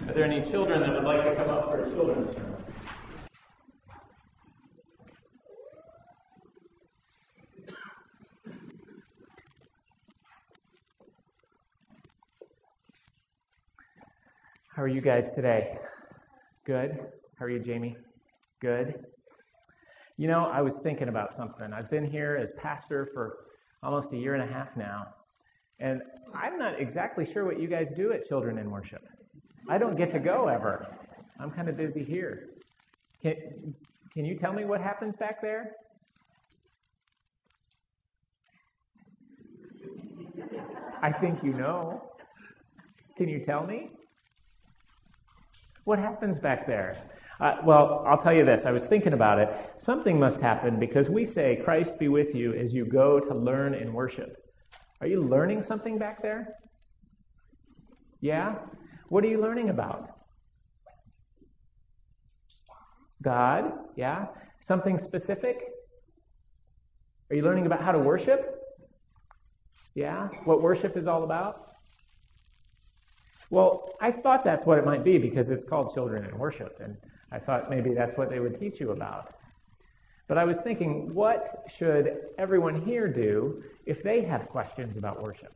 Are there any children that would like to come up for a children's sermon? How are you guys today? Good? How are you, Jamie? Good? You know, I was thinking about something. I've been here as pastor for almost a year and a half now, and I'm not exactly sure what you guys do at Children in Worship. I don't get to go ever. I'm kind of busy here. Can you tell me what happens back there? I think you know. Can you tell me? What happens back there? Well, I'll tell you this. I was thinking about it. Something must happen because we say, Christ be with you as you go to learn and worship. Are you learning something back there? Yeah? What are you learning about? God? Yeah? Something specific? Are you learning about how to worship? Yeah? What worship is all about? Well, I thought that's what it might be because it's called Children in Worship, and I thought maybe that's what they would teach you about. But I was thinking, what should everyone here do if they have questions about worship?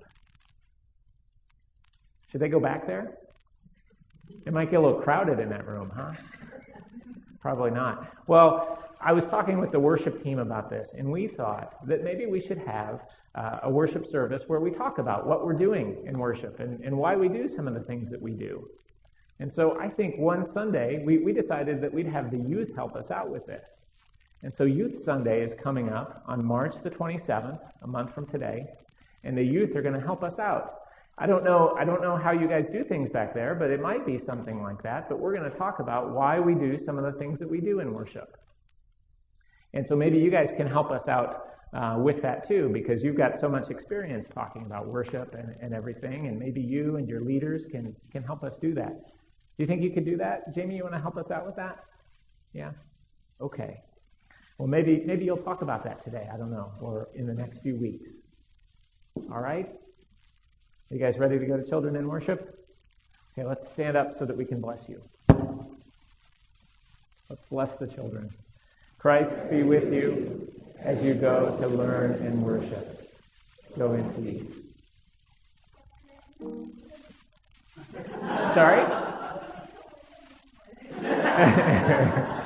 Should they go back there? It might get a little crowded in that room, huh? Probably not. Well, I was talking with the worship team about this, and we thought that maybe we should have a worship service where we talk about what we're doing in worship and why we do some of the things that we do. And so I think one Sunday, we decided that we'd have the youth help us out with this. And so Youth Sunday is coming up on March the 27th, a month from today, and the youth are going to help us out. I don't know how you guys do things back there, but it might be something like that. But we're going to talk about why we do some of the things that we do in worship. And so maybe you guys can help us out with that too, because you've got so much experience talking about worship and everything, and maybe you and your leaders can help us do that. Do you think you could do that? Jamie, you want to help us out with that? Yeah? Okay. Well, maybe you'll talk about that today, I don't know, or in the next few weeks. All right? Are you guys ready to go to Children in Worship? Okay, let's stand up so that we can bless you. Let's bless the children. Christ be with you as you go to learn and worship. Go in peace. Sorry?